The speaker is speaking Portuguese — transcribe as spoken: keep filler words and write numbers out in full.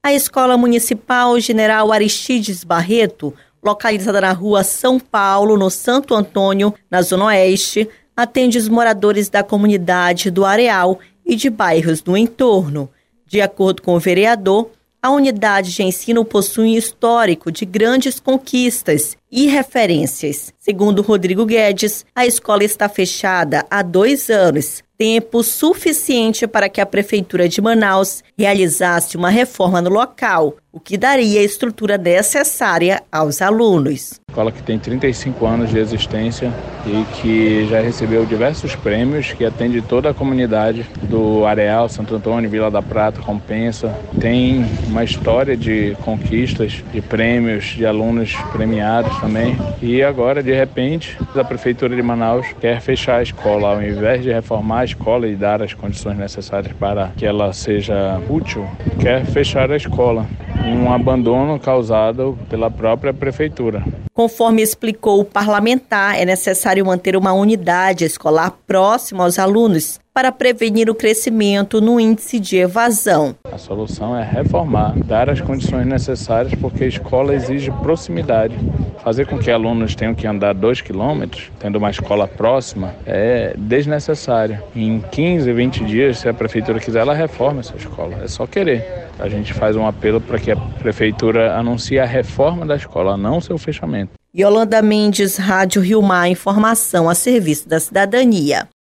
A Escola Municipal General Aristides Barreto, localizada na rua São Paulo, no Santo Antônio, na Zona Oeste, atende os moradores da comunidade do Areal e de bairros do entorno. De acordo com o vereador, a unidade de ensino possui um histórico de grandes conquistas e referências. Segundo Rodrigo Guedes, a escola está fechada há dois anos, tempo suficiente para que a Prefeitura de Manaus realizasse uma reforma no local, o que daria a estrutura necessária aos alunos. Escola que tem trinta e cinco anos de existência e que já recebeu diversos prêmios, que atende toda a comunidade do Areal, Santo Antônio, Vila da Prata, Compensa. Tem uma história de conquistas, de prêmios, de alunos premiados também. E agora, de repente, a Prefeitura de Manaus quer fechar a escola. Ao invés de reformar a escola e dar as condições necessárias para que ela seja útil, quer fechar a escola. Um abandono causado pela própria Prefeitura. Conforme explicou o parlamentar, é necessário manter uma unidade escolar próxima aos alunos para prevenir o crescimento no índice de evasão. A solução é reformar, dar as condições necessárias, porque a escola exige proximidade. Fazer com que alunos tenham que andar dois quilômetros, tendo uma escola próxima, é desnecessário. Em quinze, vinte dias, se a Prefeitura quiser, ela reforma essa escola. É só querer. A gente faz um apelo para que a Prefeitura anuncie a reforma da escola, não seu fechamento. Yolanda Mendes, Rádio Rio Mar, informação a serviço da cidadania.